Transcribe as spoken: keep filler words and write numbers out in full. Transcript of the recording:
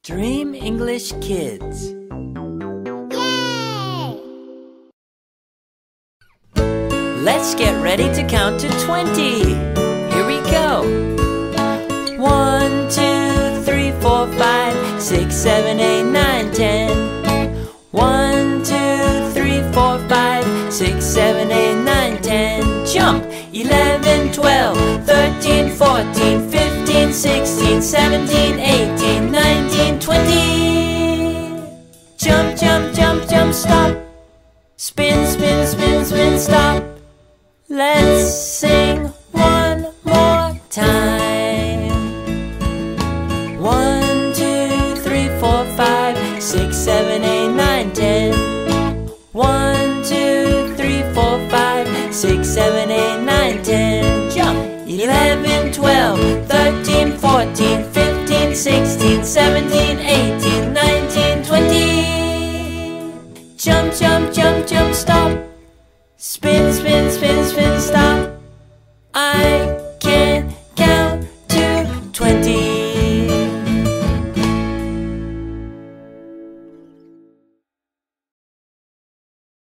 Dream English Kids. Yay! Let's get ready to count to twenty. Here we go. One, two, three, four, five, six, seven, eight, nine, ten. One, two, three, four, five, six, seven, eight, nine, ten. Jump! Eleven, twelve, thirteen, fourteen, fifteen, sixteen, seventeen, eighteen, nineteen, twenty. Jump, jump, jump, jump, stop. Spin, spin, spin, spin, stop. Let's sing one more time. One, two, three, four, five, six, seven, eight, nine, ten. One, two, three, four, five, six, seven, eight, nine, ten. Jump! Eleven, twelve, thirteen, fourteen, fifteen, sixteen, seventeen, eighteen, nineteen, twenty. Jump, jump, jump, jump, stop. Spin, spin, spin,